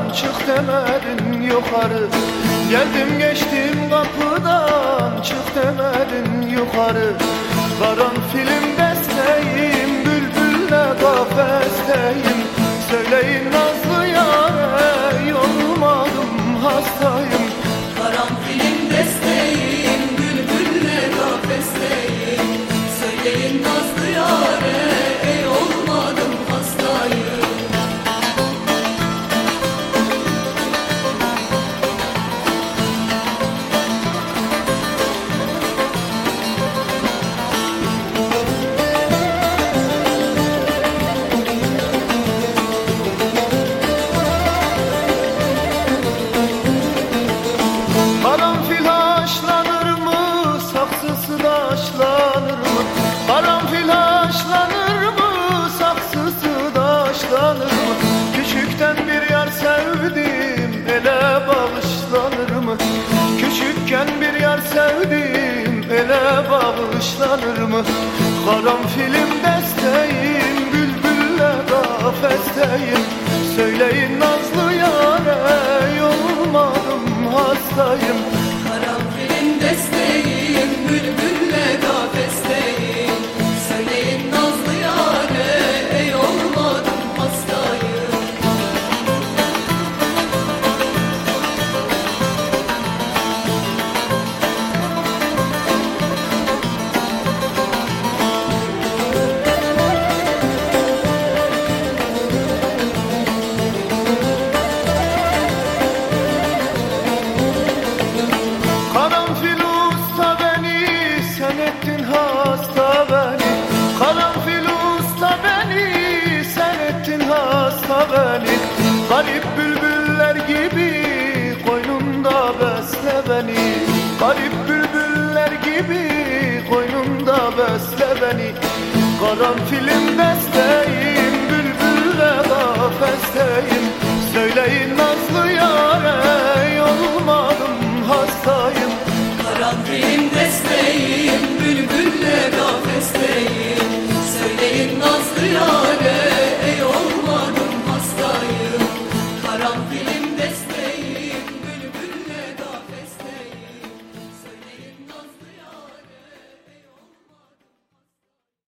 çık demedin yukarı. Geldim geçtim kapıdan, çık demedin yukarı. Karanfilim besteyim, bülbülle kafesteyim. Söyleyin nazlı yâre, yorulmadım hastayım. Karanfilim besteyim, bülbülle kafesteyim. Söyleyin nazlı yâre, ey olmadım hastayım. Karanfil haşlanır mı, saksısı taşlanır mı? Karanfil haşlanır mı, saksısı taşlanır mı? Küçükten bir yar sevdim, ele bağışlanır mı? Küçükken bir yar sevdim, ele bağışlanır mı? Karanfilim desteyim, bülbülle kafesteyim. Söyleyin nazlı yâre, yorulmadım hastayım. Karanfilim desteyim, bülbülle kafesteyim. Söyleyin nazlı yâre, ey olmadım hastayım. Karanfil usta beni, sen ettin hasta beni. Karanfil usta beni, sen ettin hasta beni. Garip bülbüller gibi koynunda besle beni. Garip bülbüller gibi koynunda besle beni. Karanfilim besteyim, bülbülle kafesteyim. Söyleyin nazlı yâre, yorulmadım hastayım.